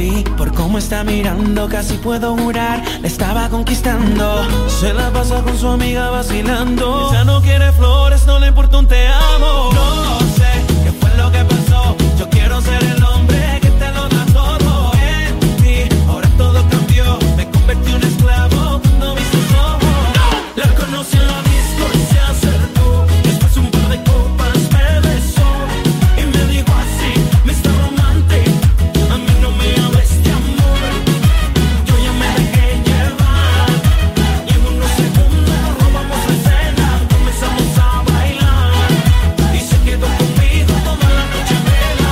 ti. Por cómo está mirando, casi puedo jurar, la estaba conquistando. Se la pasa con su amiga vacilando. Ella no quiere flores, no le importa un te amo. No sé qué fue lo que pasó. Yo quiero ser el hombre que te lo da todo en ti. Ahora todo cambió, me convertí en un esclavo cuando vi sus ojos. La conocí en la disco y se acercó. Después un par de copas me besó y me dijo así, Mr. Romantic, a mí no me hables de amor. Yo ya me dejé llevar y en unos segundos robamos la escena. Comenzamos a bailar y se quedó conmigo toda la noche en vela.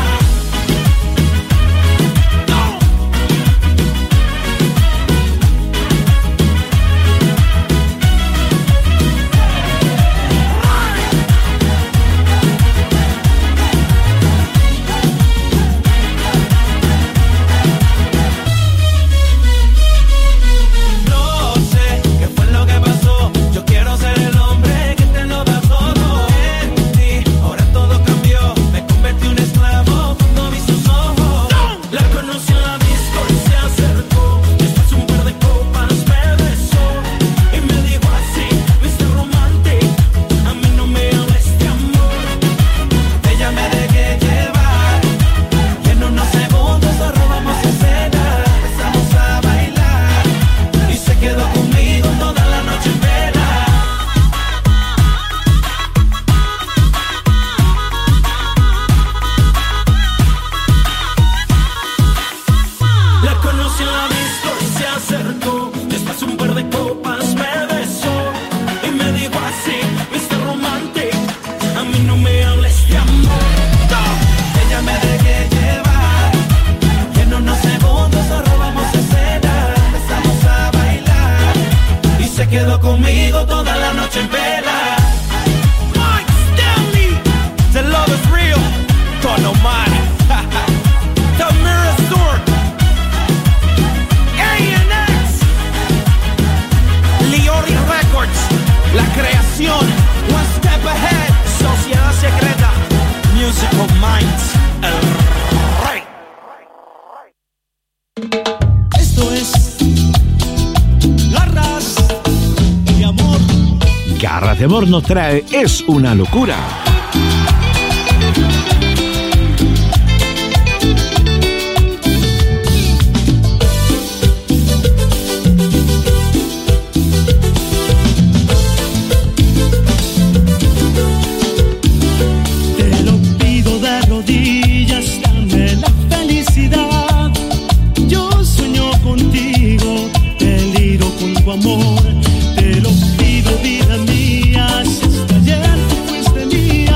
No sé qué fue lo que pasó. Yo quiero ser el hombre que te lo da todo en ti. Ahora todo cambió, me convertí en un esclavo cuando vi sus ojos. La conocí en la disco y se acercó. Después un par de copas me besó y me dijo así, Mr. Romantic, a mí no me hables de amor. Ella me dejé llevar y en unos segundos nos robamos escena. Empezamos a bailar y se quedó conmigo toda la noche en vela. La conocí en la disco y se acercó. Después un par de copas me besó y me dijo así, Mr. Romantic, a mí no me hables de amor. Ella me dejé llevar y en unos segundos nos robamos escena. Empezamos a bailar y se quedó conmigo toda la noche en vela. Mike Stanley, the love is real. Tono Money, the Mirror Store, A&X, Liori Records, la creación, One Step Ahead, Sociedad Secreta, Musical Minds, el rey. Esto es Garras de Amor. Garras de Amor nos trae Es una locura. Te lo pido de rodillas, dame la felicidad. Yo sueño contigo, deliro con tu amor. Te lo pido, vida mía, si hasta ayer tú fuiste mía.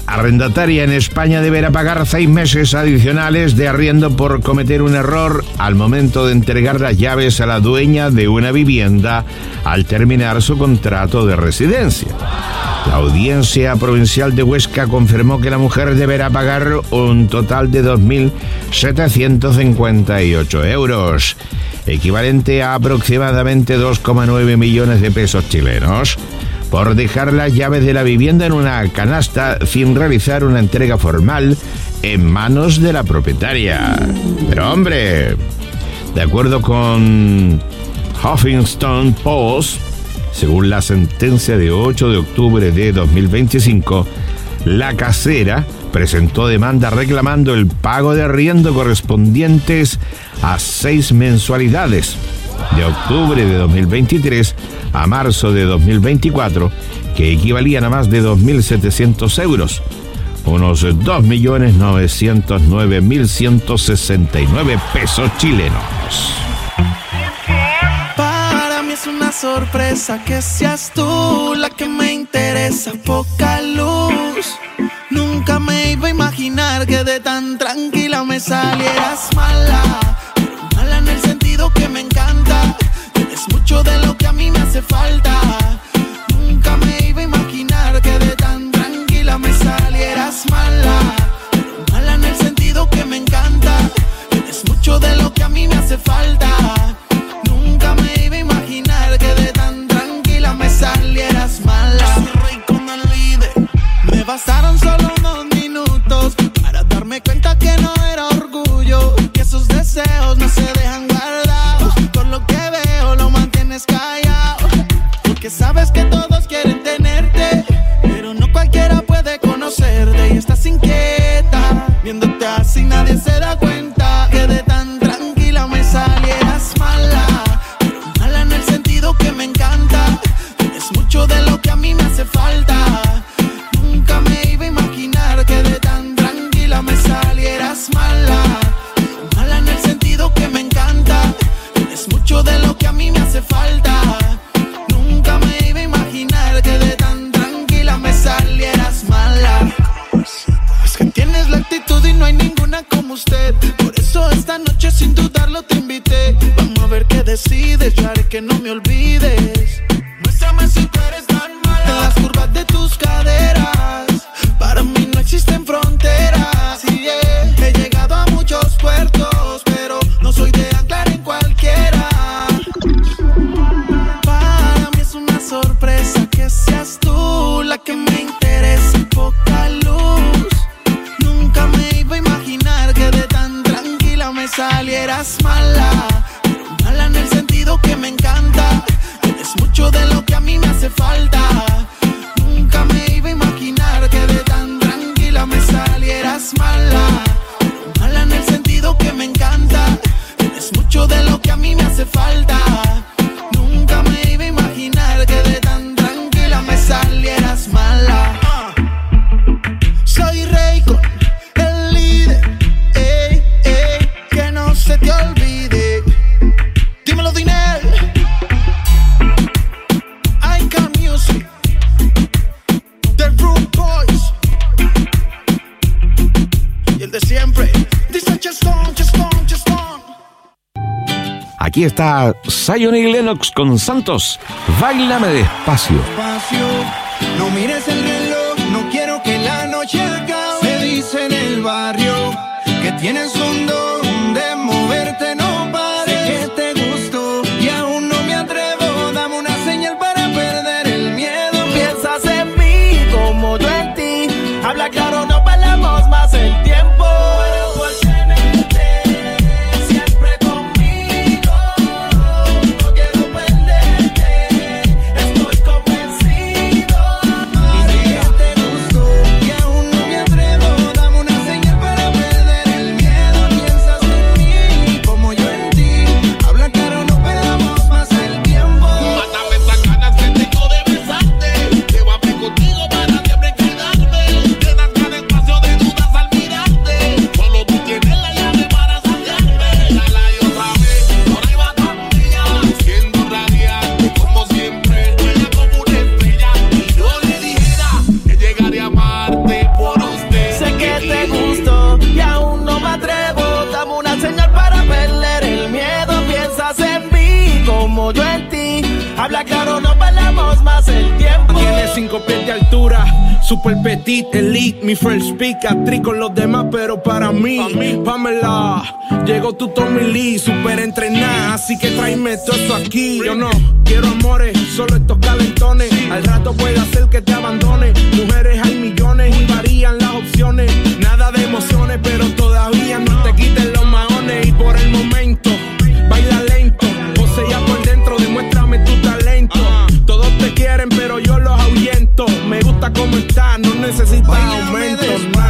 arrendataria en España deberá pagar 6 meses adicionales de arriendo por cometer un error al momento de entregar las llaves a la dueña de una vivienda al terminar su contrato de residencia. La Audiencia Provincial de Huesca confirmó que la mujer deberá pagar un total de 2.758 euros, equivalente a aproximadamente 2,9 millones de pesos chilenos, por dejar las llaves de la vivienda en una canasta sin realizar una entrega formal en manos de la propietaria. Pero hombre, de acuerdo con Huffington Post, según la sentencia de 8 de octubre de 2025, la casera presentó demanda reclamando el pago de arriendo correspondientes a 6 mensualidades, de octubre de 2023 a marzo de 2024, que equivalían a más de 2.700 euros, unos 2.909.169 pesos chilenos. Para mí es una sorpresa que seas tú la que me interesa, poca luz. Nunca me iba a imaginar que de tan tranquila me salieras mala. Mala en el sentido que me encanta, tienes mucho de lo que a mí me hace falta. Nunca me iba a imaginar que de tan tranquila me salieras mala. Mala en el sentido que me encanta, tienes mucho de lo que a mí me hace falta. Nunca me iba a imaginar que de tan tranquila me salieras mala. Yo soy rey con el líder, me bastaron solo unos minutos para darme cuenta que no era orgullo, que esos deseos no se dejan guardados. Por lo que veo lo mantienes callado, porque sabes que todos quieren tenerte, pero no cualquiera puede conocerte. Y estás inquieta, viéndote así nadie se da cuenta que de tan tranquila me salieras mala. Pero mala en el sentido que me encanta, tienes mucho de lo que a mí me hace falta. Nunca me iba a imaginar que de tan tranquila me salieras mala. Mala en el sentido que me encanta, tienes mucho de lo que a mí me hace falta. Nunca me iba a imaginar que de tan tranquila me salieras mala. Es que tienes la actitud y no hay ninguna como usted, por eso esta noche sin dudarlo te invité. Vamos a ver qué decides, yo haré que no me olvides. Muéstrame si tú eres tan mala. En las curvas de tus caderas, para mí no existen fronteras. Y he llegado a muchos puertos, pero no soy de anclar en cualquiera. Para mí es una sorpresa que seas tú la que me interesa, poca luz. Nunca me iba a imaginar que de tan tranquila me salieras mala. Pero mala en el sentido que me encanta, tienes mucho de lo que a mí me hace falta. Nunca me iba a imaginar que de tan tranquila me salieras mala. Mala en el sentido que me encanta, tienes mucho de lo que a mí me hace falta. Nunca me iba a imaginar que de tan tranquila me salieras mala. Soy rey con el líder, que no se te olvide. Dímelo, Dinel. Icon Music, The Root Boys y el de siempre. Dice Chestón, Chestón, Chestón. Aquí está Zion y Lennox con Santos, Báilame Despacio. No mires el reloj, no quiero que la noche acabe. Se dice en el barrio que tienes un don de moverte, no pares. Sé que te gustó y aún no me atrevo. Dame una señal para perder el miedo. Piensas en mí como yo en ti. Habla claro, no perdamos más el tiempo. Piensa Habla claro, no perdamos más el tiempo. Tiene 5 pies de altura, super petit, elite, mi first pick, actriz con los demás, pero para mí, Pamela, llegó tu Tommy Lee, super entrenada, así que tráeme todo esto aquí. Yo no quiero amores, solo estos calentones, al rato puede hacer que te abandone. Mujeres hay millones y varían las opciones, nada de emociones, pero todavía no te quiten los maones. Y por el momento, baila lento, posea por dentro, demuéstrame tu talento. Todos te quieren, pero yo los ahuyento. Me gusta cómo estás, no necesitas aumento.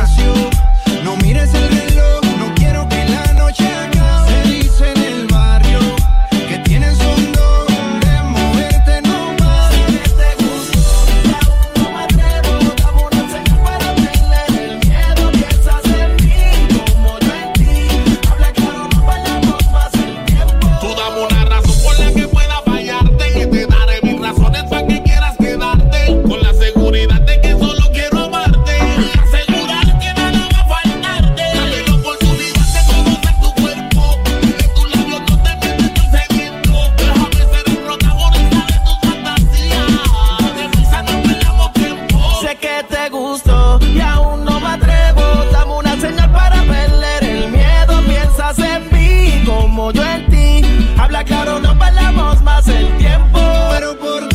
No mires el reloj, no quiero que la noche acabe. Se dice en el barrio que tienes un don de moverte no más. Si te gustó, aún no me atrevo. Dame una señal para perder el miedo. Piensas en mí como yo en ti. Habla claro, no perdamos más el tiempo. Tú dame una razón por la que pueda fallarte y te daré mis razones para que quieras quedarte. Con la seguridad de que solo quiero amarte. Asegurar que nada va a faltarte. Dame la oportunidad de conocer tu cuerpo. Que tus labios no te mienten ni sediento. Déjame ser el protagonista de tus fantasías. Deprisa no perdamos tiempo. Sé que te gustó y aún no me atrevo. Dame una señal para perder el miedo. Piensas en mí como yo en ti. Habla claro, no perdamos más el tiempo. Pero por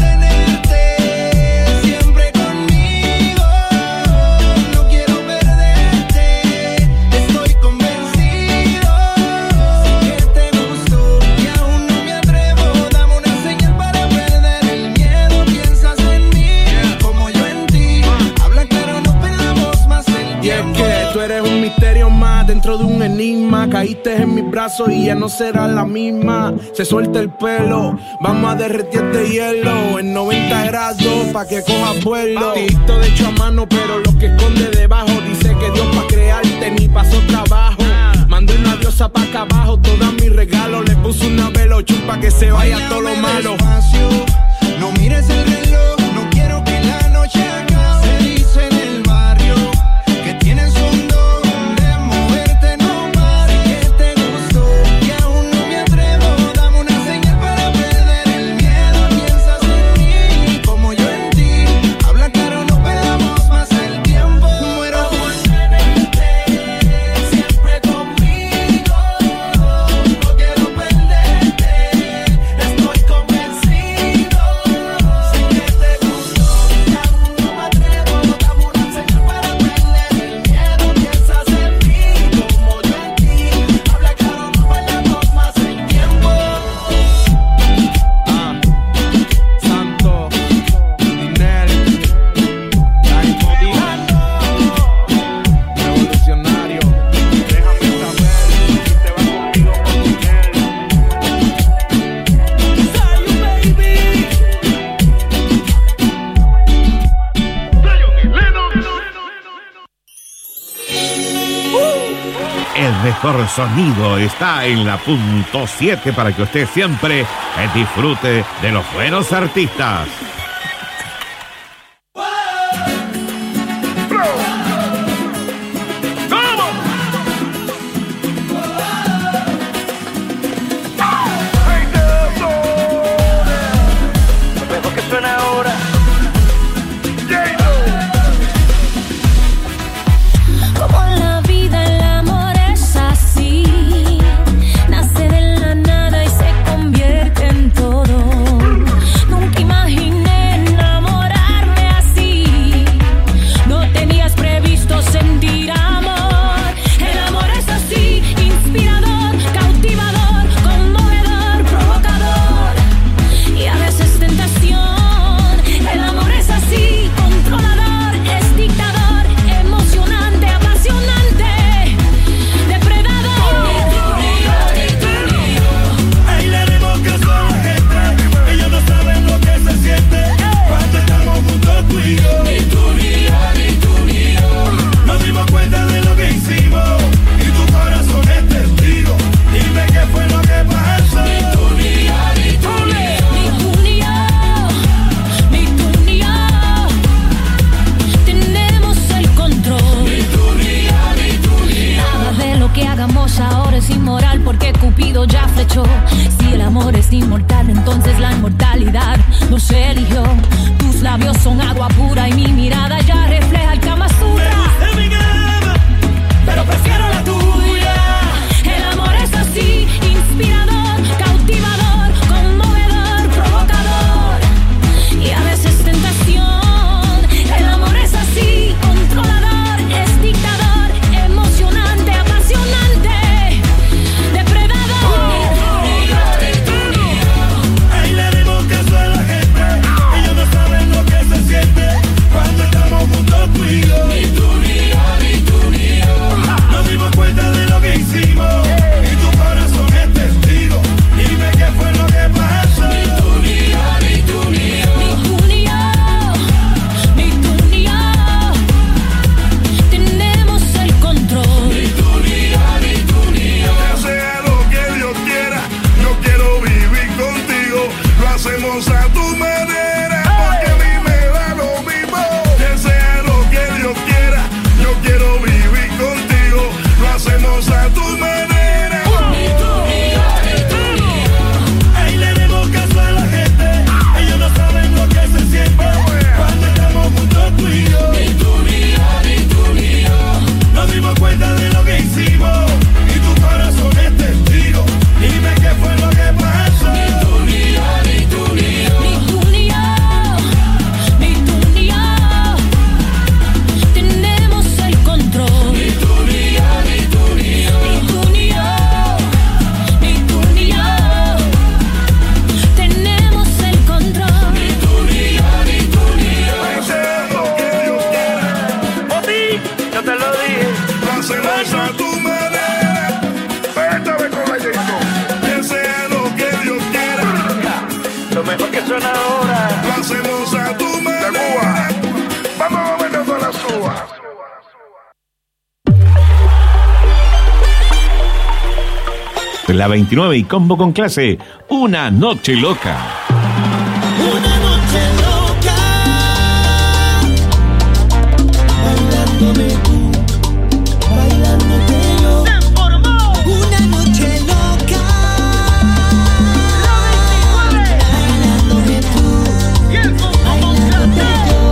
tenerte siempre conmigo, no quiero perderte. Estoy convencido que te gustó y aún no me atrevo. Dame una señal para perder el miedo. Piensas en mí como yo en ti. Habla claro, no perdamos más el Y es tiempo. que tú eres un misterio más dentro de un enigma. Caíste en mis brazos y ya no será la misma. Se suelta el pelo, vamos a derretir este hielo en 90 grados pa' que cojas vuelo. Tito de hecho a mano, pero lo que esconde debajo dice que Dios pa' crearte ni pasó trabajo. Mandé una diosa pa' acá abajo, todos mis regalos. Le puse una velochupa pa' que se vaya todo lo malo. Despacio, no mires el reloj, no quiero que la noche acabe. Se dice en el barrio que tienes un don de moverte no más. Que te gustó y aún no me atrevo. Dame una señal para perder el miedo. Piensas en mí como yo en ti. Habla claro, no perdamos más el tiempo. Muero por tenerte siempre conmigo. No quiero perderte. Estoy convencido. Sé que te gustó y aún no me atrevo. Dame una señal para perder el miedo. Piensas en mí como yo en ti. Habla claro, no perdamos más el tiempo. Santo, Dinel, revolucionario, déjame saber si te vas conmigo con El mejor sonido está en la punto 7 para que usted siempre disfrute de los buenos artistas. Lo que suena ahora. Como la vida, el amor es así. Nace de la nada y se convierte en todo. Nunca imaginé hagamos ahora es inmoral porque Cupido ya flechó. Si el amor es inmortal, entonces la inmortalidad nos eligió. Tus labios son agua pura y mi mirada ya refleja el Kama Sutra. Pero prefiero la tuya. El amor es así, inspirador, cautivador, conmovedor, provocador y a veces tentación. El amor es así, controlador, es dictador, emocionante, apasionante, depredador. Ahí le dimos caso a la gente. Ellos no saben lo que se siente cuando estamos juntos tú y yo. Ni tú ni yo, ni tú ni yo. Nos dimos cuenta de lo que hicimos y tu corazón es testigo. Dime qué fue lo que pasó. Ni tú ni yo, ni tú ni yo. Ni tú ni yo, ni tú ni yo. Tenemos el control. Ni tú ni yo, ni tú ni yo. Que sea lo que Dios quiera, yo quiero vivir contigo. Lo hacemos a tu manera, porque a mí me da lo mismo. Que sea lo que Dios quiera, yo quiero vivir contigo. Lo hacemos a tu manera. Ni tú ni yo, ni tú ni yo. Ahí le demos caso a la gente. Ellos no saben lo que se siente cuando estamos juntos tú y yo. Ni tú ni yo, ni tú ni yo. Nos dimos cuenta de lo que hicimos y tu corazón es testigo. Dime qué fue lo que pasó. Ni tú ni yo, ni tú ni yo. Ni tú ni yo, ni tú ni yo. Tenemos el control. Ni tú ni yo, ni tú ni yo. Ni tú ni yo, ni tú ni yo. Tenemos el control. Ni tú ni yo, ni tú ni yo. Que sea lo que Dios quiera, Yo te lo dije. lo hacemos a tu manera. Esta vez con la Jason. Que sea lo que Dios quiera, Lo mejor que suena ahora. lo hacemos a tu manera. Vamos a vernos con la suba. La 29 y Combo con Clase, una noche loca. Una noche loca, bailándome tú, bailándote yo. Una noche loca, bailándome tú, bailándote yo.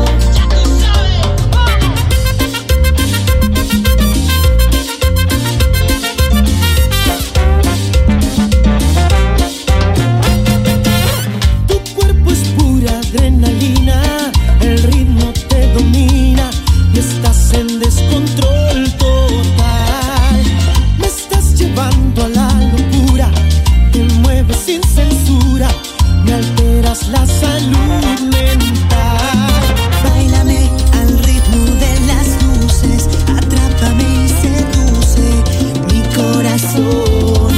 Tu cuerpo es pura adrenalina, el ritmo te domina y estás en descontrol total. Me estás llevando a la locura, te mueves sin censura, me alteras la salud mental. Báilame al ritmo de las luces, atrápame y seduce mi corazón.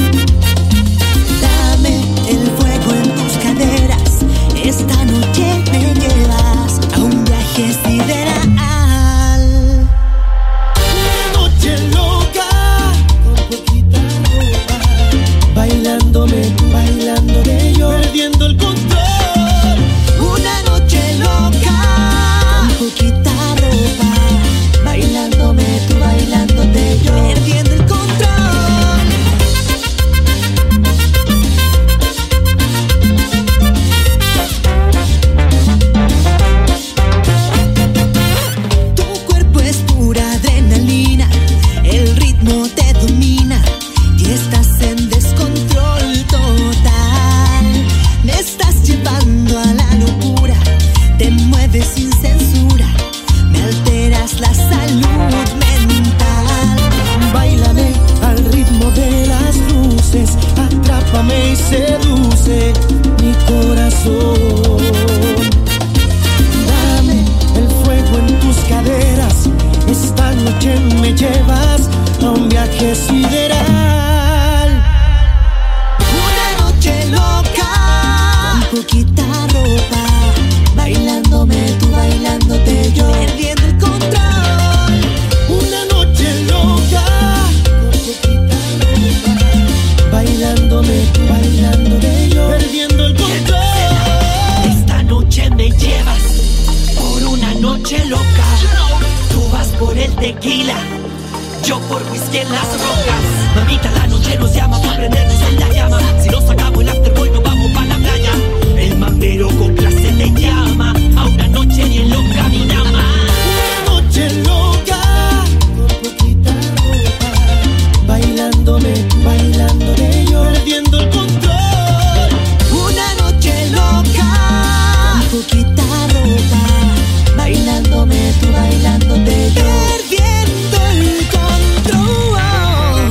Dame el fuego en tus caderas, esta noche me llevas a un viaje sideral. Una noche loca, con poquita ropa, bailándome tú, bailándote yo, perdiendo el control. Una noche loca, con poquita ropa, bailándome tú, bailándote yo, perdiendo el control. Tu cuerpo es pura adrenalina, el ritmo te domina y estás en descontrol total. Me estás llevando a la locura, te mueves sin censura, me alteras la salud mental. Báilame al ritmo de las luces, atrápame y seduce mi corazón. Dame el fuego en tus caderas, esta noche me llevas a un viaje sideral. Una noche loca, con poquita ropa, bailándome tú, bailándote yo, perdiendo el control. Una noche loca, con poquita ropa, bailándome tú, bailándote yo, perdiendo el control. Esta noche me llevas por una noche loca. Tú vas por el tequila, yo por whisky en las rocas. que nos llama para prendernos en la llama. Si nos sacamos el afterboy nos vamos para la playa. El mambero con clase te llama a una noche bien loca ni nada más. Una noche loca, con poquita ropa, bailando de yo, perdiendo el control. Una noche loca, con poquita ropa, bailándome tú, bailándote yo, perdiendo el control.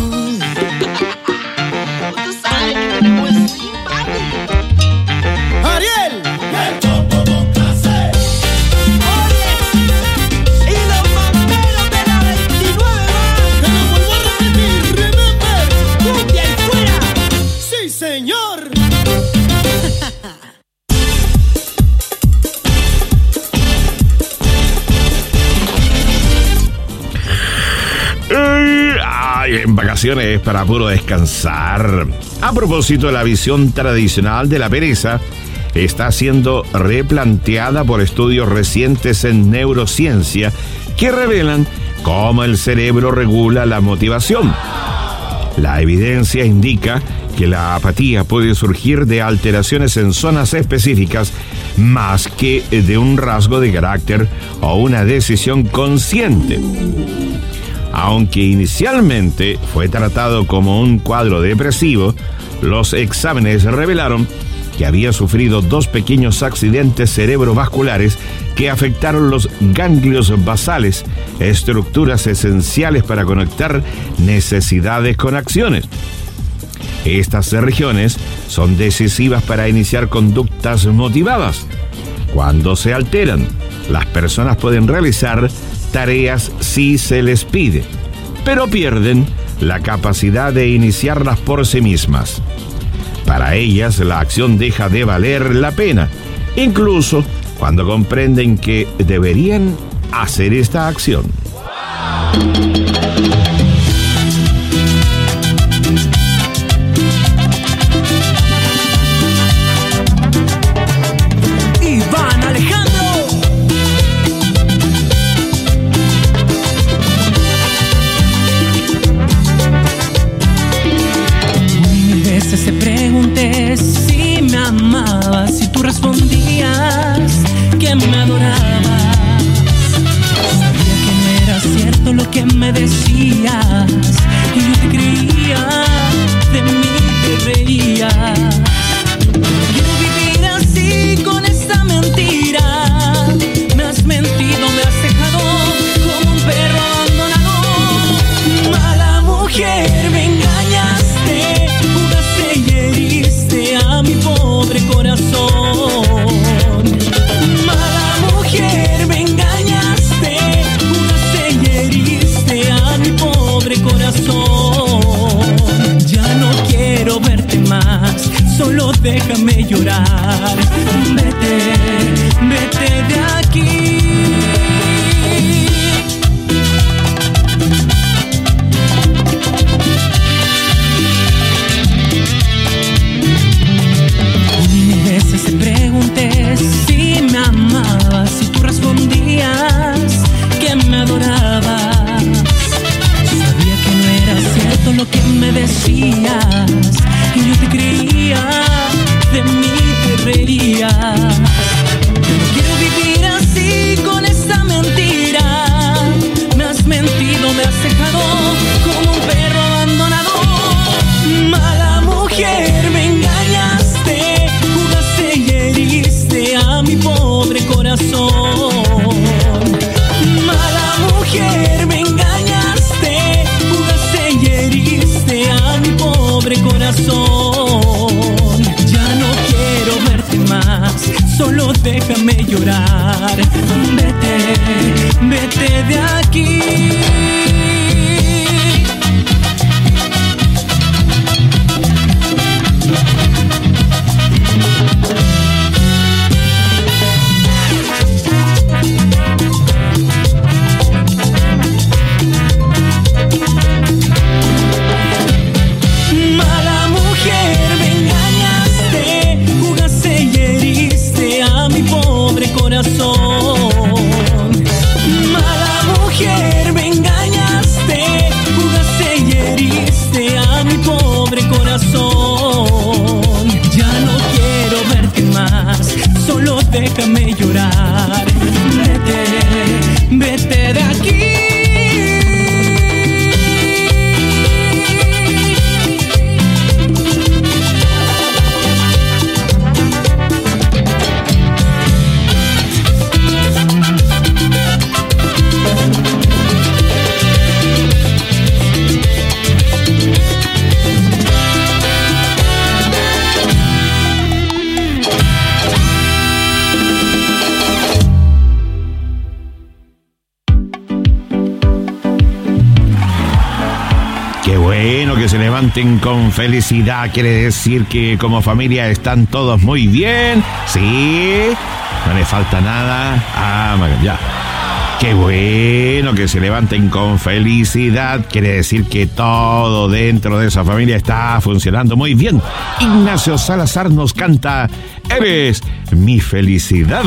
Tú sabes que tenemos el swing, papi. Ariel, El Chopo con clase. y los mamberos de la 29 te lo vuelvo a repetir, remember, cumbia y fuera. Sí, señor. Ay, en vacaciones para puro descansar. A propósito, la visión tradicional de la pereza está siendo replanteada por estudios recientes en neurociencia que revelan cómo el cerebro regula la motivación. La evidencia indica que la apatía puede surgir de alteraciones en zonas específicas más que de un rasgo de carácter o una decisión consciente. Aunque inicialmente fue tratado como un cuadro depresivo, los exámenes revelaron que había sufrido 2 pequeños accidentes cerebrovasculares que afectaron los ganglios basales, estructuras esenciales para conectar necesidades con acciones. Estas regiones son decisivas para iniciar conductas motivadas. Cuando se alteran, las personas pueden realizar tareas si se les pide, pero pierden la capacidad de iniciarlas por sí mismas. Para ellas, la acción deja de valer la pena, incluso cuando comprenden que deberían hacer esta acción. Iván Alejandro. Mil veces te pregunté si me amabas, si tú respondías que me adorabas. Sabía que no era cierto lo que me decías, y yo te creía, de mí te reías. Quiero vivir así con esta mentira. Me has mentido, me has dejado como un perro abandonado. Mala mujer, me engañaste, jugaste y heriste a mi pobre corazón. Mala mujer, me engañaste, jugaste y heriste a mi pobre corazón. Ya no quiero verte más, solo déjame llorar. Vete, vete de aquí. Mil veces te pregunté si me amabas, si tú respondías que me adorabas. Sabía que no era cierto lo que me decías, y yo te creía, de mí te reirías. Yo no quiero vivir así con esta mentira. Me has mentido, me has dejado como un perro abandonado. Mala mujer, me engañaste, jugaste y heriste a mi pobre corazón. Mala mujer, me engañaste, jugaste y heriste a mi pobre corazón. Ya no quiero verte más, solo déjame llorar. Vete, vete de aquí. Mala mujer, me engañaste, jugaste y heriste a mi pobre corazón. Mala mujer, me engañaste. Qué bueno que se levanten con felicidad. Quiere decir que como familia están todos muy bien. Sí, no le falta nada. Ya. Qué bueno que se levanten con felicidad. Quiere decir que todo dentro de esa familia está funcionando muy bien. Ignacio Salazar nos canta Eres mi felicidad.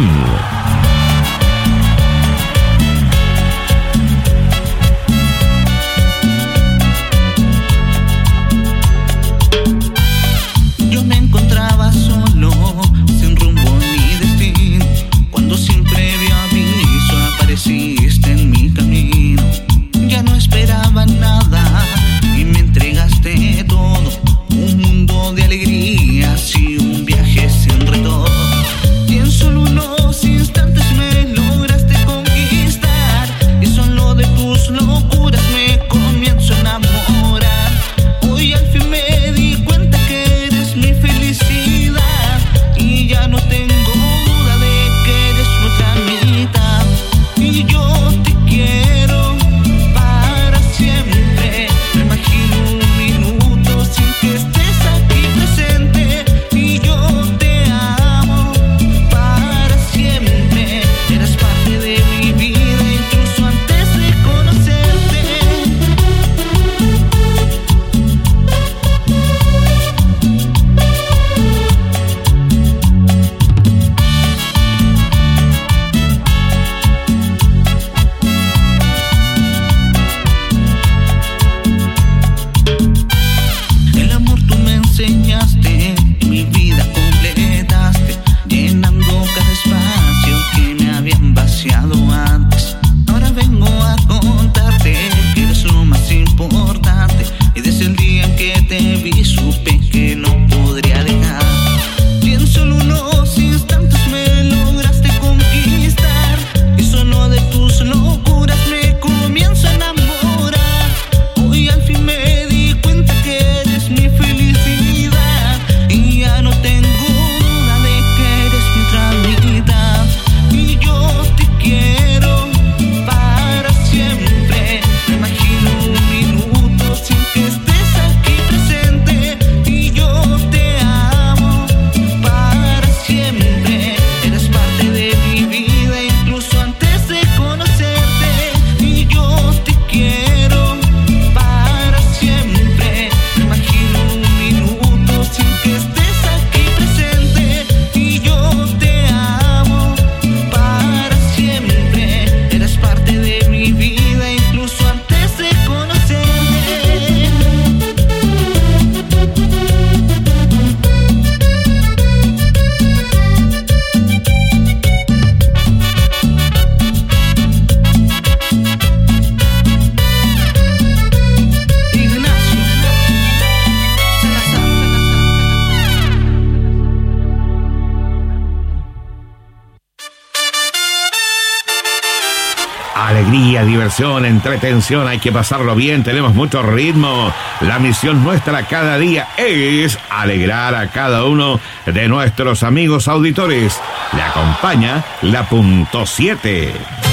Alegría, diversión, entretención, hay que pasarlo bien, tenemos mucho ritmo. La misión nuestra cada día es alegrar a cada uno de nuestros amigos auditores. Le acompaña la punto 7.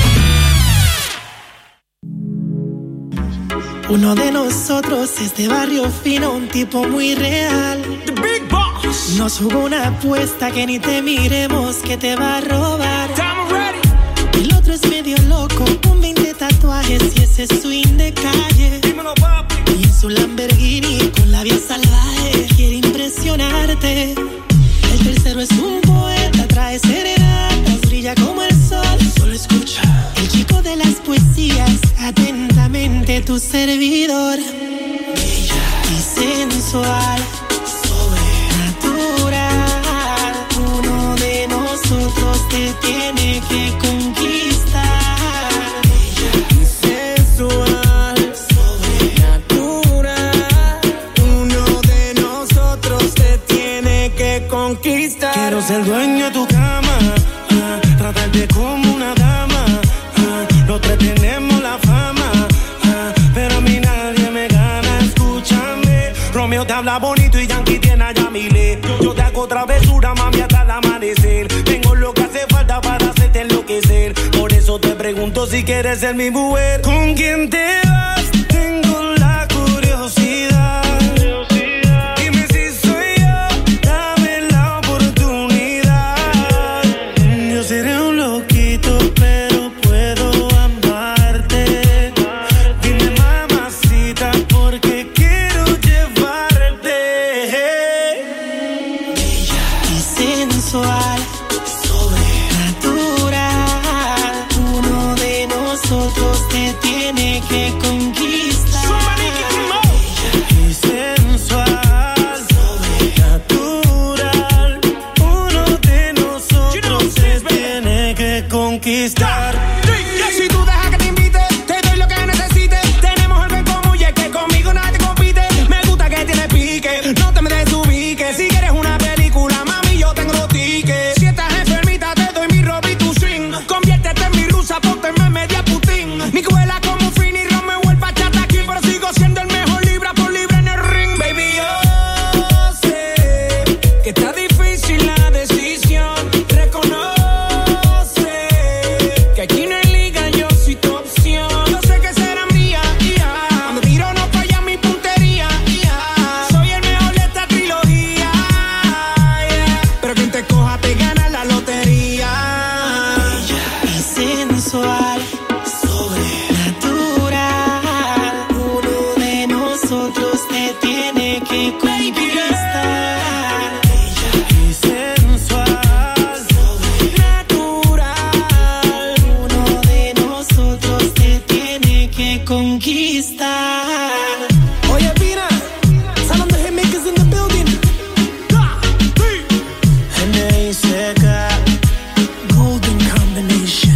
Uno de nosotros es de barrio fino, un tipo muy real. The Big Boss. Nos jugó una apuesta que ni te miremos que te va a robar. El otro es medio loco, con 20 tatuajes y ese swing de calle. Dímelo, papi. Y en su Lamborghini con la vía salvaje quiere impresionarte. El tercero es un poeta, trae serenatas, brilla como el sol. Solo escucha. El chico de las poesías, atentamente tu servidor. Bella y sensual, sobrenatural. Uno de nosotros te tiene que conquistar. Bella y sensual, sobrenatural. Uno de nosotros te tiene que conquistar. Quiero ser dueño de tu cama, tratarte como una dama. Los tres tenemos la fama, pero a mí nadie me gana. Escúchame, Romeo te habla bonito y Yankee tiene a Yamile. Yo te hago travesura, mami, hasta el amanecer. Tengo lo que hace falta para hacerte enloquecer. Por eso te pregunto si quieres ser mi mujer. ¿Con quién te vas? Tengo la curiosidad. estar. Si tú dejas que te invite, te doy lo que necesites. Tenemos algo en común y es que conmigo nadie compite. Me gusta que tienes pique, no te me desubiques. Si quieres una película, mami, yo tengo los tickets. Si estás enfermita, te doy mi robe y tu swing. Conviértete en mi rusa, ponte en media Putin. Mi cuela como un fin y Romeo el bachata aquí, pero sigo siendo el mejor libra por libra en el ring. Baby, yo sé que está difícil la decisión. Reconoce que aquí no hay liga, yo soy tu opción. Yo sé que será mía, cuando tiro no falla mi puntería, soy el mejor de esta trilogía, pero quien te coja te gana la lotería. Bella y sensual, sobrenatural, uno de nosotros te tiene que conquistar. Bella y sensual, sobrenatural, uno de nosotros te tiene que conquistar. Oye, Pina, Salon the Hitmakers in the building. N.A.C.K. Golden Combination.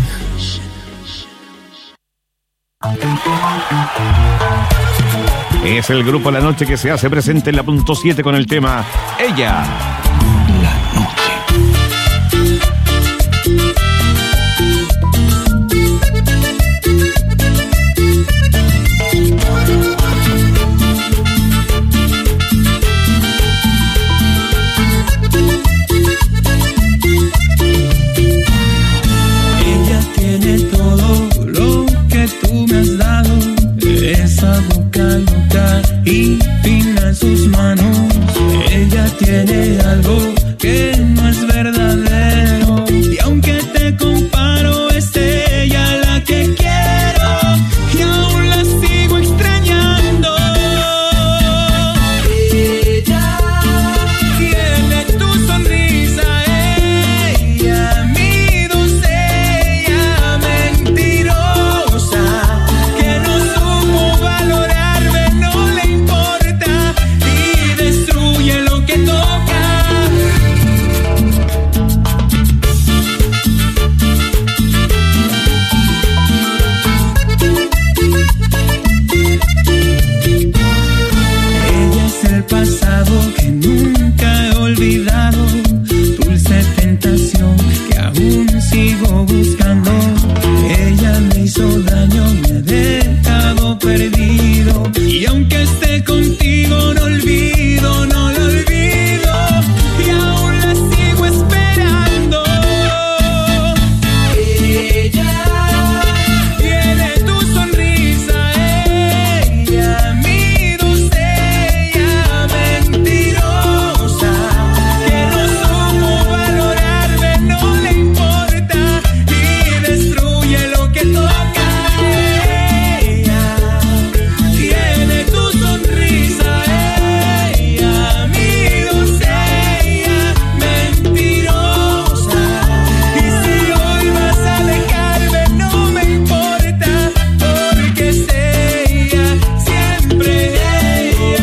Es el grupo La Noche que se hace presente en la punto 7 con el tema Ella. Ella tiene todo lo que tú me has dado. Esa boca loca y fina en sus manos. Ella tiene algo que no es verdadero. Y aunque te comparo, es ella la que quiero. Y aún la sigo extrañando. Ella tiene tu sonrisa. Ella, mi doncella mentirosa, que no supo valorarme, no le importa y destruye lo que toca. Ella es el pasado que nunca he olvidado, dulce tentación que aún sigo buscando. Ella me hizo daño, me ha dejado perdido, y aunque esté contigo no olvido, no lo olvido, y aún la sigo esperando. Ella tiene tu sonrisa. Ella, mi doncella mentirosa, que no supo valorarme, no le importa y destruye lo que toca. Ella tiene tu sonrisa. Ella, mi doncella mentirosa, y si hoy vas a dejarme no me importa, porque es ella, siempre ella.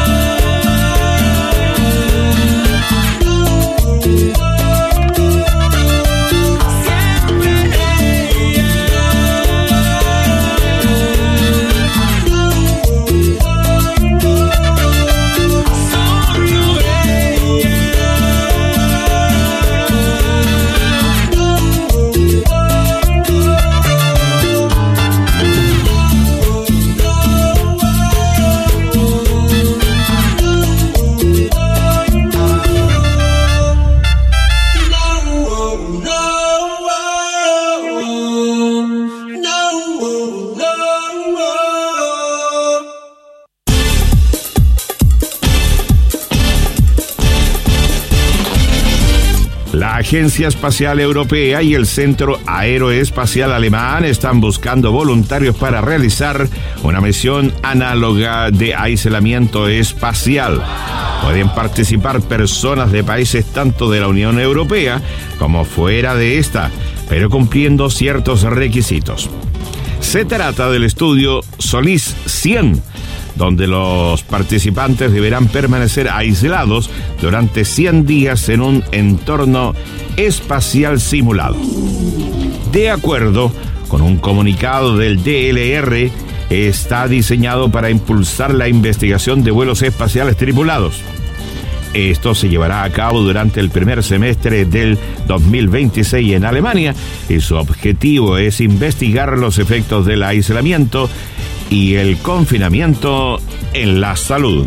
La Agencia Espacial Europea y el Centro Aeroespacial Alemán están buscando voluntarios para realizar una misión análoga de aislamiento espacial. Pueden participar personas de países tanto de la Unión Europea como fuera de esta, pero cumpliendo ciertos requisitos. Se trata del estudio Solis 100, donde los participantes deberán permanecer aislados durante 100 días en un entorno espacial simulado. De acuerdo con un comunicado del DLR, está diseñado para impulsar la investigación de vuelos espaciales tripulados. Esto se llevará a cabo durante el primer semestre del 2026 en Alemania y su objetivo es investigar los efectos del aislamiento y el confinamiento en la salud.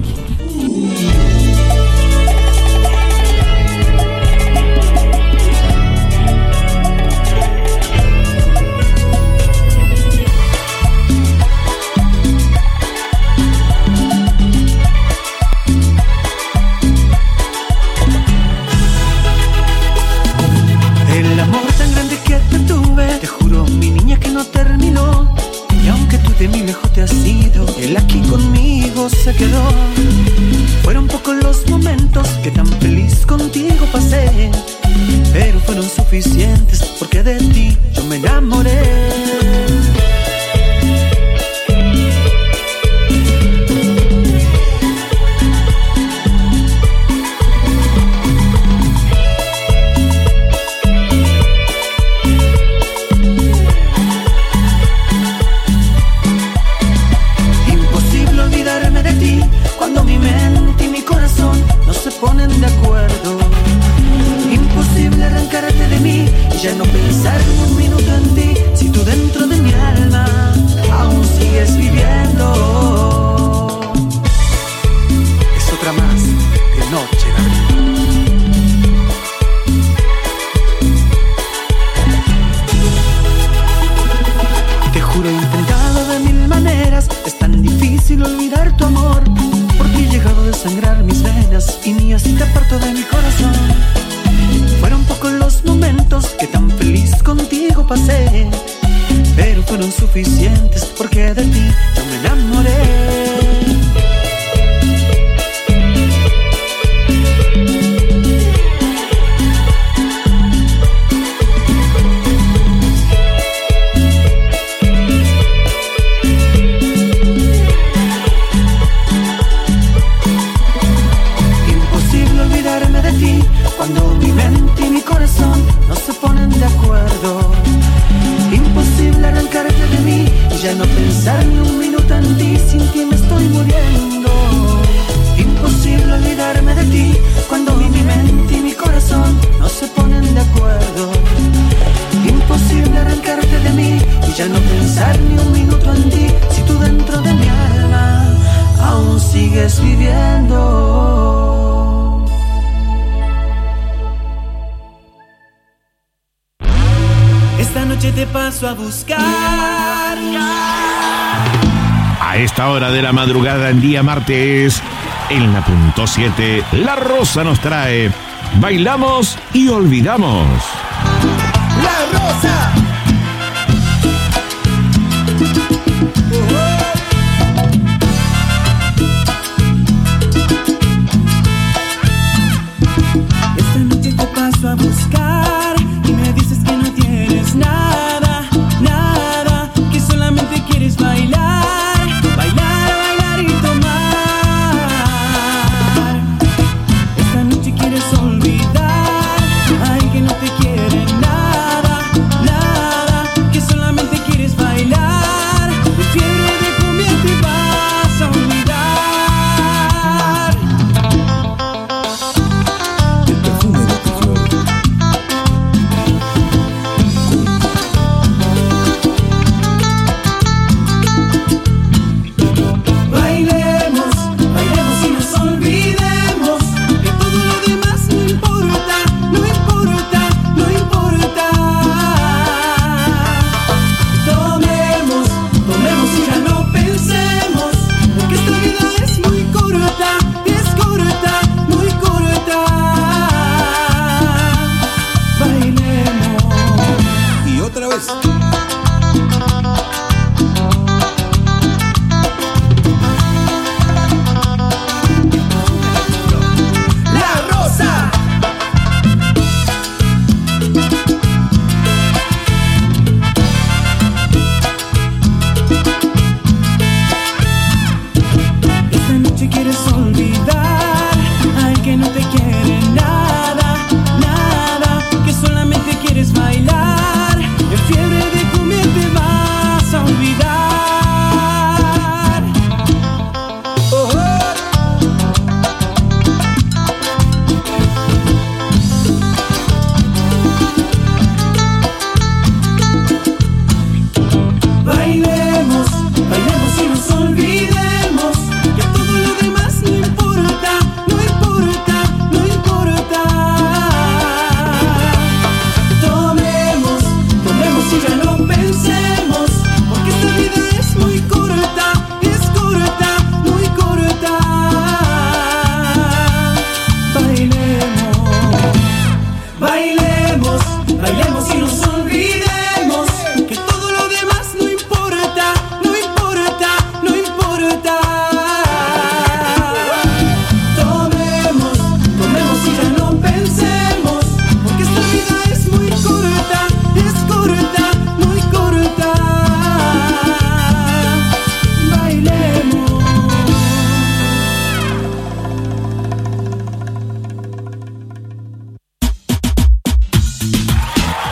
Él aquí conmigo se quedó. Fueron pocos los momentos que tan feliz contigo pasé, pero fueron suficientes porque de ti yo me enamoré. Ponen de acuerdo. Imposible arrancarte de mí y ya no pensar ni un minuto en ti. Si tú dentro de mi alma aún sigues viviendo. Es otra más de Noche de Abril. Te juro, he intentado de mil maneras. Es tan difícil olvidar tu amor. He llegado a desangrar mis venas y ni así te aparto de mi corazón. Fueron pocos los momentos que tan feliz contigo pasé, pero fueron suficientes porque de ti yo me enamoré. Cuando mi mente y mi corazón no se ponen de acuerdo. Imposible arrancarte de mí y ya no pensar ni un minuto en ti. Sin ti me estoy muriendo. Imposible olvidarme de ti. Cuando mi mente y mi corazón no se ponen de acuerdo. Imposible arrancarte de mí y ya no pensar ni un minuto en ti. Si tú dentro de mi alma aún sigues viviendo. Esta noche te paso a buscar. A esta hora de la madrugada en día martes, en la punto 7, La Rosa nos trae Bailamos y Olvidamos. La Rosa. Esta noche te paso a buscar y me dices que no tienes nada, nada, que solamente quieres bailar, bailar, bailar y tomar. Esta noche quieres olvidar, ay, que no te quiere nada, nada.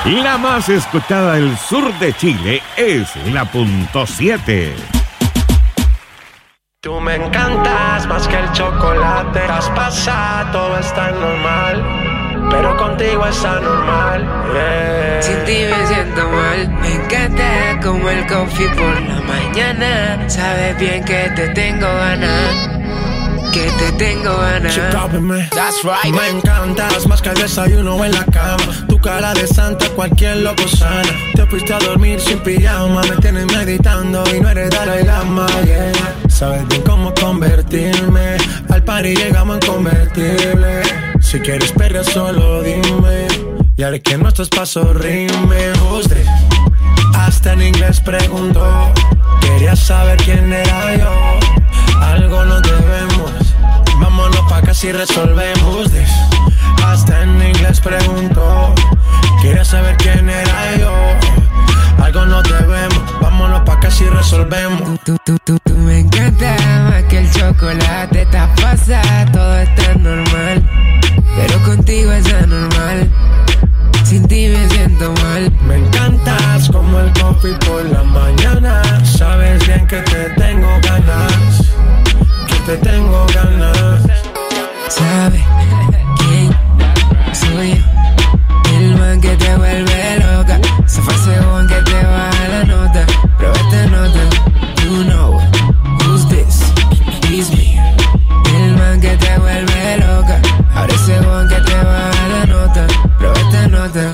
La más escuchada del sur de Chile es la punto 7. Tú me encantas más que el chocolate. Traspasa, todo está normal, pero contigo es anormal. Yeah. Sin ti me siento mal. Me encanta como el coffee por la mañana. Sabes bien que te tengo ganas. Que te tengo ganas. That's right. Me encantas más que el desayuno en la cama. Tu cara de santa, cualquier loco sana. Te fuiste a dormir sin pijama. Me tienes meditando y no eres Dalai Lama, yeah. Sabes bien cómo convertirme. Al party llegamos en convertible. Si quieres perder solo dime. Y haré que nuestros pasos rimen. Usted hasta en inglés preguntó. Quería saber quién era yo. Algo nos debemos. Vámonos pa' acá si resolvemos this. Hasta en inglés preguntó. Quería saber quién era yo. Algo nos debemos. Vámonos pa' acá si resolvemos. Tú me encanta más que el chocolate. Te pasa, todo está normal, pero contigo es anormal. Sin ti me siento mal. Me encantas como el coffee por la mañana. Sabes bien que te tengo ganas. Que te tengo ganas. ¿Sabes quién soy yo? El man que te vuelve loca. Se fue según que te baja la nota. Pero esta nota, you know who's this? It's me. El man que te vuelve loca. Ahora según que te baja la nota. Pero esta nota.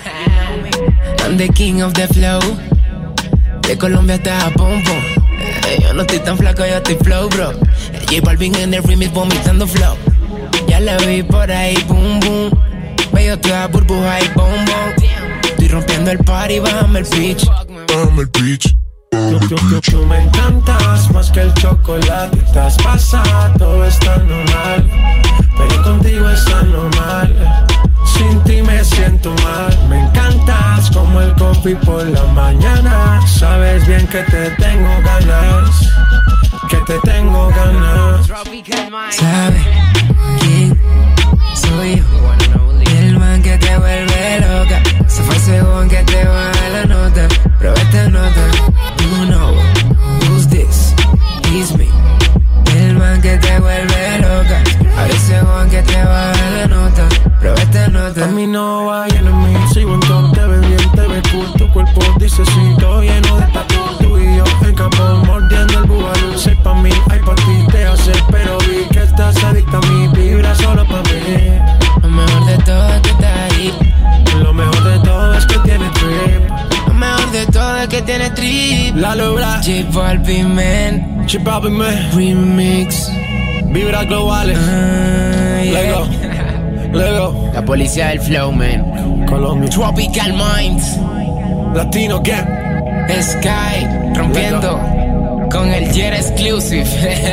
I'm the king of the flow. De Colombia hasta Japón, po. Yo no estoy tan flaco, yo estoy flow, bro. J Balvin en el remix vomitando flow. Ya la vi por ahí, boom, boom. Veo toda burbuja y boom, boom. Estoy rompiendo el party, bájame el pitch. Bájame el pitch. Tú me encantas más que el chocolate. Traspasa, todo está normal, pero contigo es anormal. Sin ti me siento mal. Me encantas como el coffee por la mañana. Sabes bien que te tengo ganas. Que te tengo ganas. ¿Sabes quién soy yo? El man que te vuelve loca. Se fue según que te baja la nota. Pero esta nota, you know who's this? It's me. El man que te vuelve loca. Ahora según que te baja la nota. Pero esta nota. A mí no vayan a mí. Sigo en top, te ves bien, te ves cool. Tu cuerpo dice sí, todo lleno de tatu. Tú y yo en campo mordiendo el bubalú. Sé pa' mí, hay pa' ti, te hace. Pero vi que estás adicta a mí. Vibra solo pa' mí. Lo mejor de todo es que estás ahí. Lo mejor de todo es que tienes trip. Lo mejor de todo es que tienes trip. La logra J Balvin, man. J Balvin, man. Remix. Vibra globales. Yeah. Lego. Lego. La policía del flow, man. Colombia. Tropical Minds. Latino Gang. Sky. Rompiendo. Lego. Con el Jet Exclusive.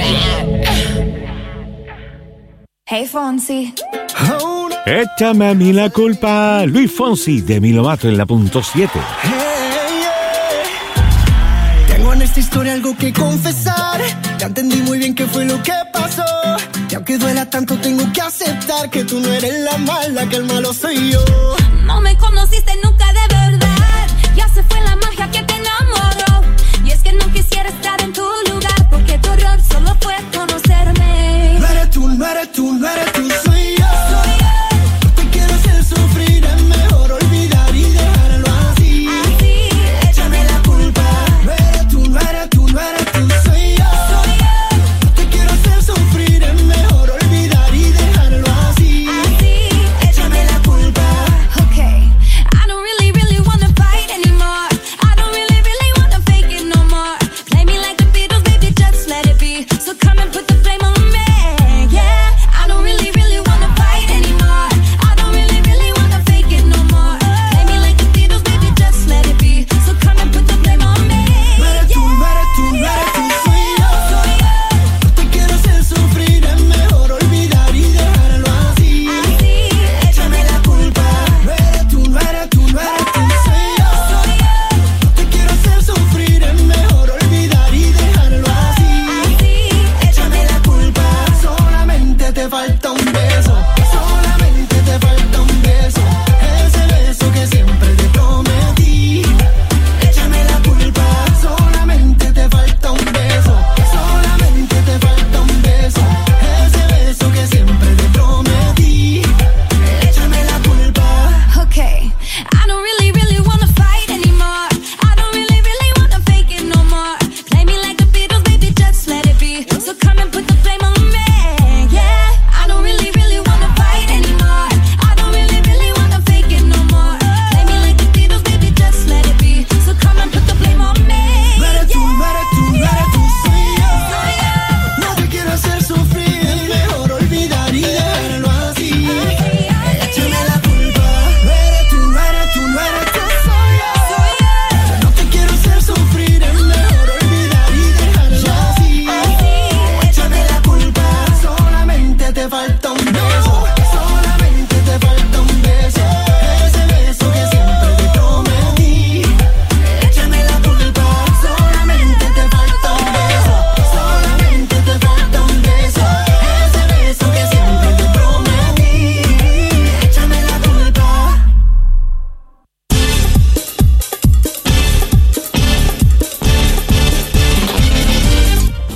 Hey Fonsi. Échame a mí la culpa. Luis Fonsi de Mi Lovato en la punto 7. Tengo en esta historia algo que confesar. Ya entendí muy bien qué fue lo que pasó. Y aunque duela tanto tengo que aceptar que tú no eres la mala, que el malo soy yo. No me conociste nunca de verdad. Ya se fue la magia que te enamoró. Y es que no quisiera estar en tu lugar, porque tu error solo fue conocerme. No eres tú, no eres tú, no eres tú, soy yo. No te quiero hacer sufrir, es mejor olvidar y dejarlo así. Échame la culpa. No eres tú, no eres tú, no eres tú, soy yo. No te quiero hacer sufrir, es mejor olvidar y dejarlo así. Échame la culpa. Okay, I don't really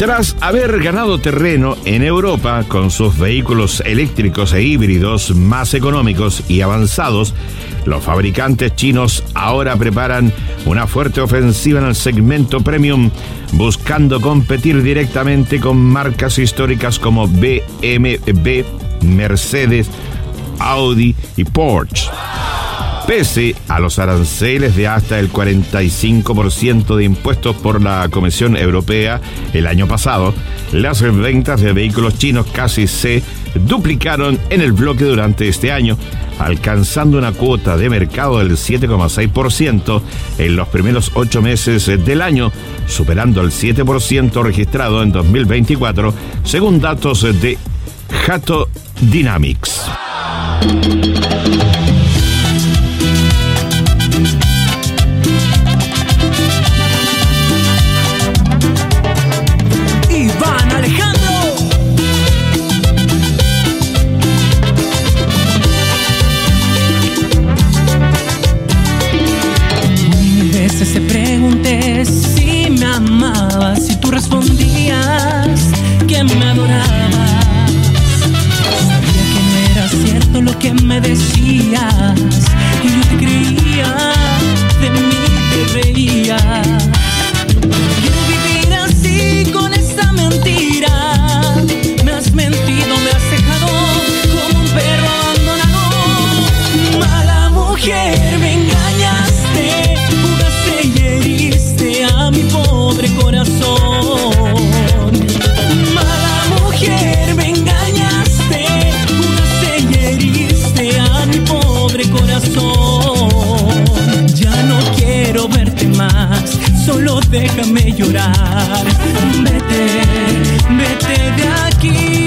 Tras haber ganado terreno en Europa con sus vehículos eléctricos e híbridos más económicos y avanzados, los fabricantes chinos ahora preparan una fuerte ofensiva en el segmento premium, buscando competir directamente con marcas históricas como BMW, Mercedes, Audi y Porsche. Pese a los aranceles de hasta el 45% de impuestos por la Comisión Europea el año pasado, las ventas de vehículos chinos casi se duplicaron en el bloque durante este año, alcanzando una cuota de mercado del 7,6% en los primeros 8 meses del año, superando el 7% registrado en 2024, según datos de Hato Dynamics. Te pregunté si me amabas y tú respondías que me adorabas. Sabía que no era cierto lo que me decías y yo te creía, de mí te reías. Quiero vivir así con esta mentira. Me has mentido, me has dejado como un perro abandonado. Mala mujer, me engañaste y heriste a mi pobre corazón. Mala mujer, me engañaste, jugaste y heriste a mi pobre corazón. Ya no quiero verte más, solo déjame llorar. Vete, vete de aquí.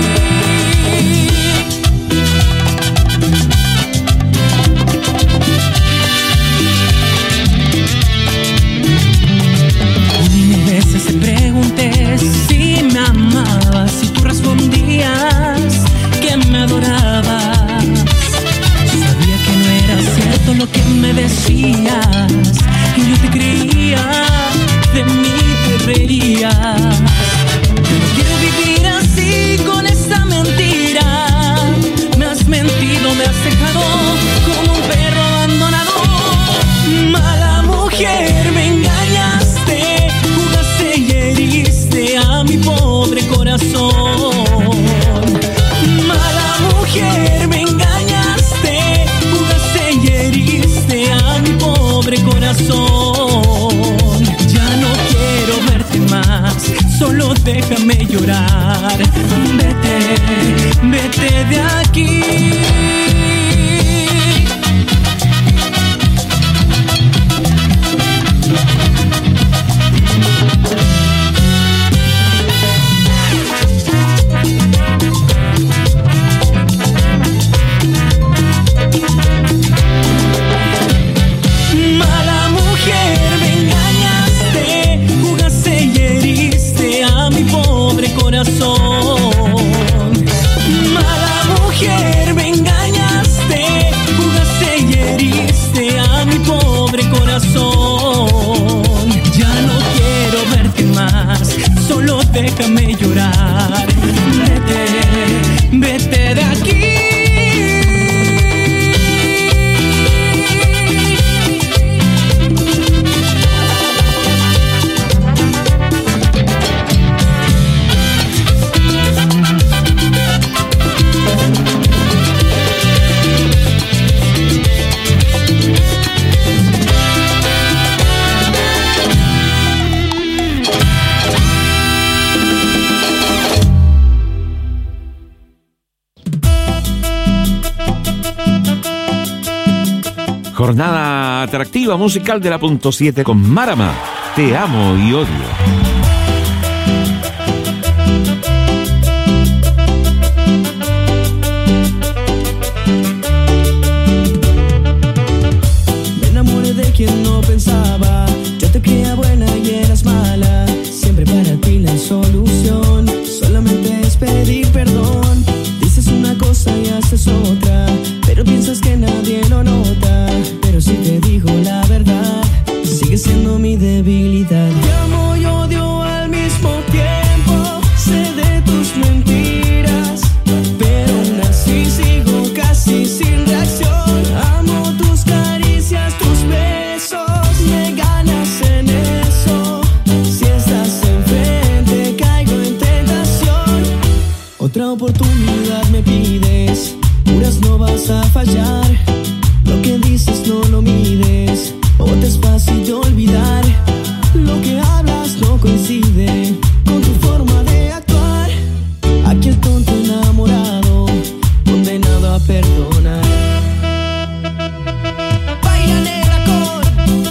Te pregunté si me amabas y tú respondías que me adorabas. Sabía que no era cierto lo que me decías y yo te creía, de mí te reirías. Quiero vivir así con esta mentira. Me has mentido, me has dejado como un perro abandonado. Mala mujer, me engañaste y heriste a mi pobre corazón. Mala mujer, me engañaste, jugaste y heriste a mi pobre corazón. Ya no quiero verte más, solo déjame llorar. Vete, vete de aquí. Mala mujer, me engañaste, jugaste y heriste a mi pobre corazón. Ya no quiero verte más, solo déjame llorar. Vete, vete de aquí. Jornada atractiva musical de la .7 con Marama, Te amo y odio. Me enamoré de quien no pensaba. Yo te creía buena y eras mala. Siempre para ti la solución solamente es pedir perdón. Dices una cosa y haces otra, pero piensas que nadie lo nota. Pero si te digo la verdad, sigue siendo mi debilidad. Te amo y odio oportunidad me pides, juras no vas a fallar. Lo que dices no lo mides, o te es fácil de olvidar. Lo que hablas no coincide con tu forma de actuar. Aquí el tonto enamorado, condenado a perdonar. Baila negra con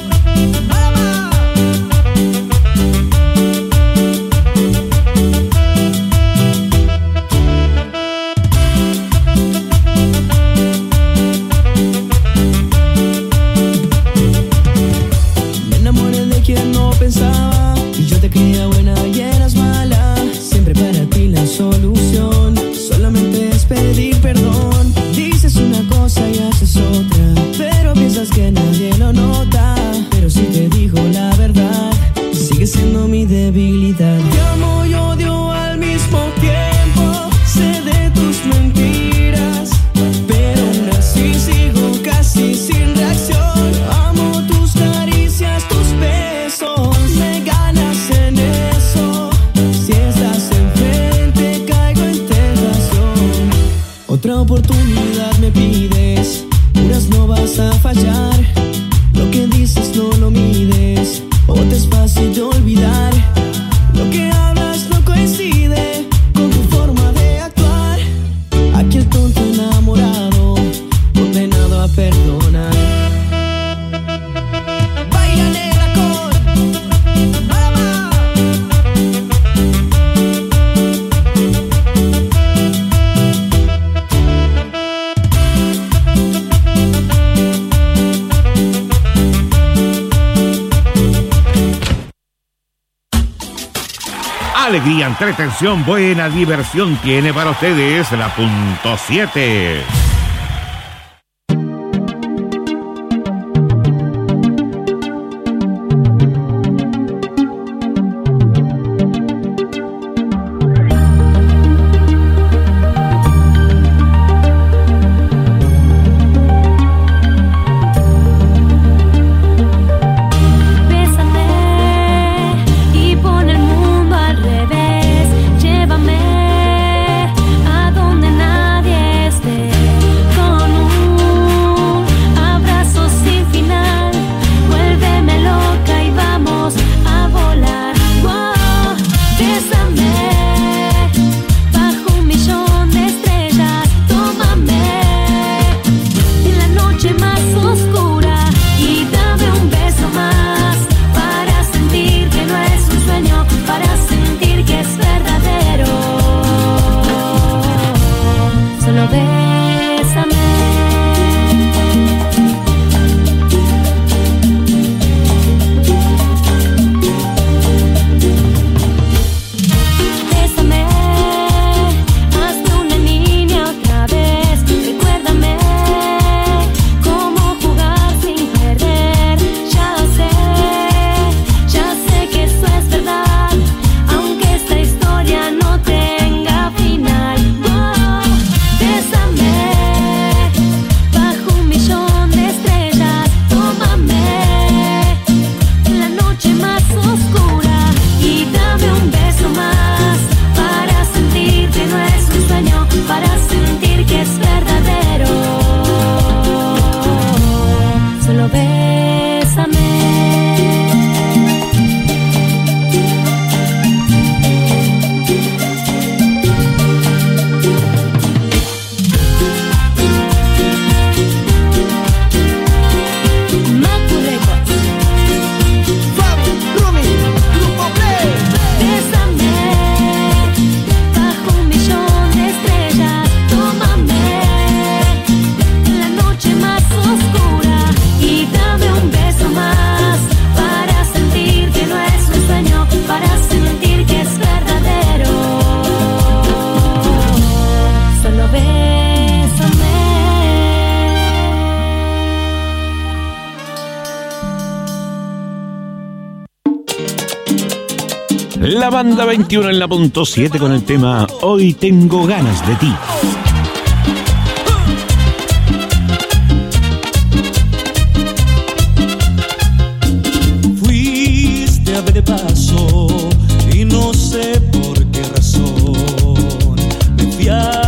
me enamoré de quien no pensaba, y yo te creía buena y eras mala. Siempre para ti la solución solamente es pedir perdón. Dices una cosa y haces otra, pero piensas que nadie lo nota. Pero si te digo la verdad, sigue siendo mi debilidad. Te amo y odio al mismo tiempo, sé de tus mentiras, pero aún así sigo casi sin reacción. Amo tus caricias, tus besos, me ganas en eso. Si estás enfrente caigo en tentación. Otra oportunidad me pides, juras no vas a fallar. Lo que dices no lo mides, o te es fácil de olvidar. Lo que hablas no coincide con tu forma de actuar. Aquí el tonto enamorado, condenado a perdonar. Baila negra con Alegría, entretención, buena diversión tiene para ustedes la punto 7. Y pon el mundo al revés. Llévame a donde nadie esté, con un abrazo sin final. Vuélveme loca y vamos a volar. Wow, bésame bajo un millón de estrellas. Tómame en la noche más oscura y dame un beso más para sentir que no es un sueño, para sentir que es verdadero. Solo bésame. Bésame, hazme una niña otra vez. Recuérdame cómo jugar sin perder. Ya sé que eso es verdad, aunque esta historia no tenga final. Wow, bésame bajo un millón de estrellas. Tómame en la noche más oscura y dame un beso más para sentir que no es un sueño, para sentir que es verdadero. Solo bésame. Macu Records. Bésame bajo un millón de estrellas. Tómame en la noche más oscura y dame un beso más para sentir que no es un sueño, para sentir que es verdadero. Solo bésame. La banda 21 en la punto 7 con el tema Hoy tengo ganas de ti.